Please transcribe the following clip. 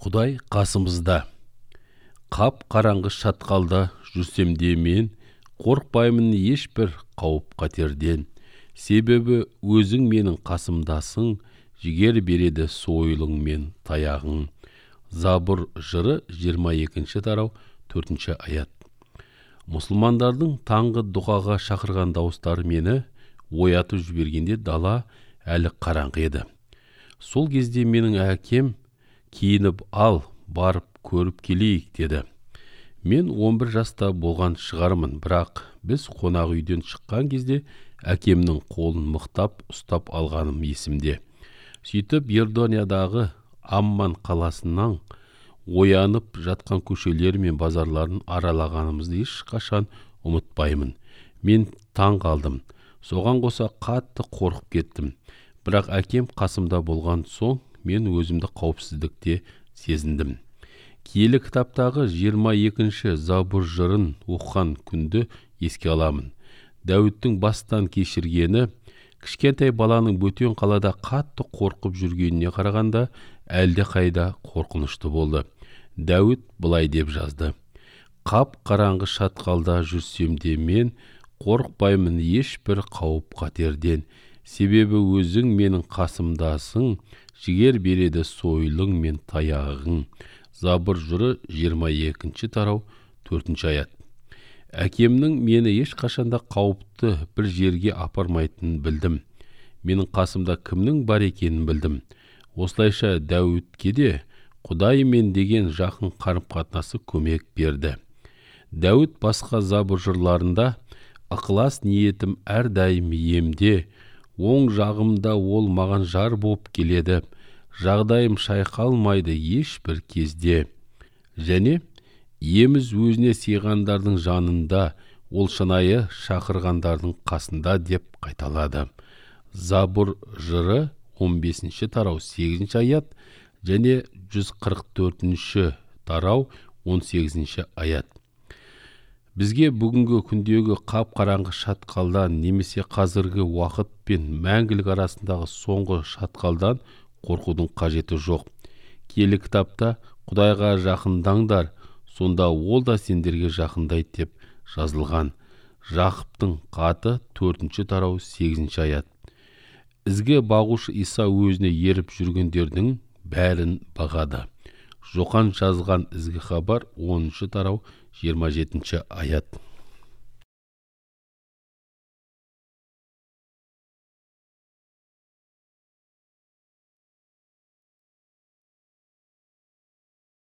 Құдай қасымызда. Қап қараңғы шатқалда жүрсем де мен қорықпаймын ешбір қауіп қатерден. Себебі өзің менің қасымдасың, жігер береді сойылың мен таяғың. Забур жыры 22 тарау 4 аят. Мұсылмандардың таңғы дұғаға шақырған дауыстары мені оятып жібергенде дала әлі қараңғы еді. Сол кезде менің әкем киініп ал, барып көріп келейік деді. Мен 11 жаста болған шығармын, бірақ біз қонақ үйден шыққан кезде әкемнің қолын мықтап ұстап алғаным есімде. Сөйтіп Иорданиядағы Амман қаласынан оянып жатқан көшелер мен базарларын аралағанымызды ешқашан ұмытпаймын. Мен таң қалдым. Соған қоса қатты қорқып кеттім. Бірақ әкем қасымда болған соң мен өзімді қауіпсіздікте сезіндім. Киелі кітаптағы 22 Забур жырын оқыған күнді еске аламын. Дәуіттің бастан кешіргені, кішкентай баланың бөтен қалада қатты қорқып жүргеніне қарағанда әлде қайда қорқынышты болды. Дәуіт былай деп жазды: Қап қараңғы шатқалда жүрсем де мен қорықпаймын ешбір қауіп қатерден. Себебі өзің менің қасымдасың, жігер береді сойылың мен таяғың. Забур жыры 22 тарау 4 аят. Әкемнің мені ешқашанда қауіпті бір жерге апармайтынын білдім. Менің қасымда кімнің бар екенін білдім. Осылайша Дәуітке де Құдаймен деген жақын қарым-қатынасы көмек берді. Дәуіт басқа Забур жырларында: ықылас ниетім әрдайым емде, оң жағымда ол маған жар боп келеді, жағдайым шайқалмайды ешбір кезде. Және еміз өзіне сыйғандардың жанында, ол шынайы шақырғандардың қасында деп қайталады. Забур жыры 15 тарау 8 аят және 144 тарау 18 аят. Бізге бүгінгі күндегі қап-қараңғы шатқалдан немесе қазіргі уақыт пен мәңгілік арасындағы соңғы шатқалдан қорқудың қажеті жоқ. Киелі кітапта Құдайға жақындаңдар, сонда ол да сендерге жақындайды деп жазылған. Жақыптың хаты 4 тарау 8 аят. Ізгі бағушы Иса өзіне еріп жүргендердің бәрін бағады. Жоқан жазған ізгі хабар 10 тарау 27 аят.